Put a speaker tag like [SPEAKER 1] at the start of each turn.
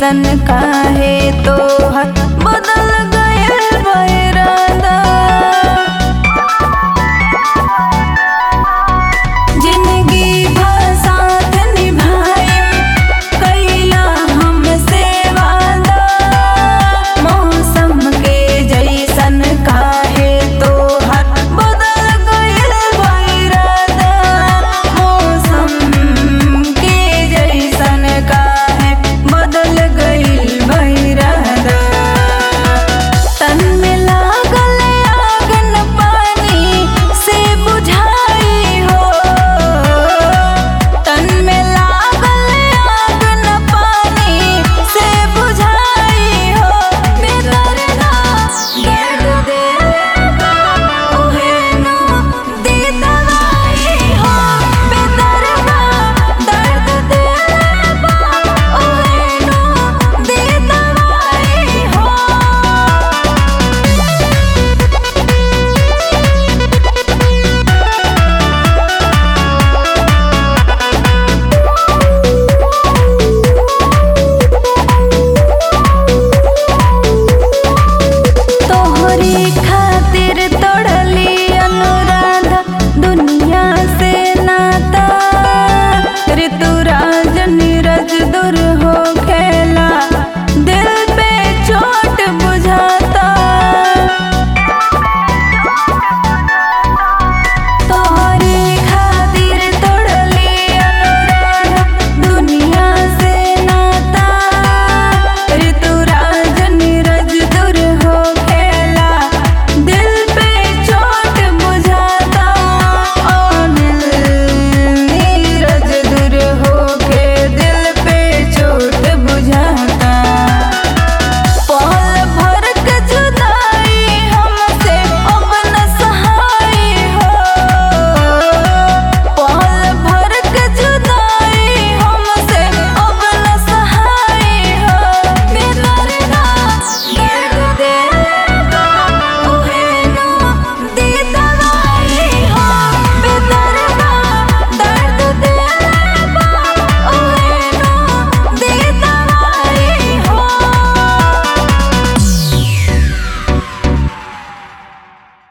[SPEAKER 1] जैसन काहे तोहर बदल गयल बइरादा। जिंदगी भर साथ निभाएम कइला हमसे वादा। मौसम के जैसन काहे तोहर बदल गयल बइरादा। मौसम के जैसन काहे बदल गइल बइरादा। तन में लागल आगन पानी से बुझाई हो। तन में लागल आगन पानी से बुझाई हो। बेदर्दा दर्द देगा ओहे नो दे दवाई हो। बेदर्दा दर्द देगा ओहे नो दे दवाई हो। तोहरी खातिर तोड़ली अनुराधा दुनिया से नाता। ऋतुराज नीरज दुर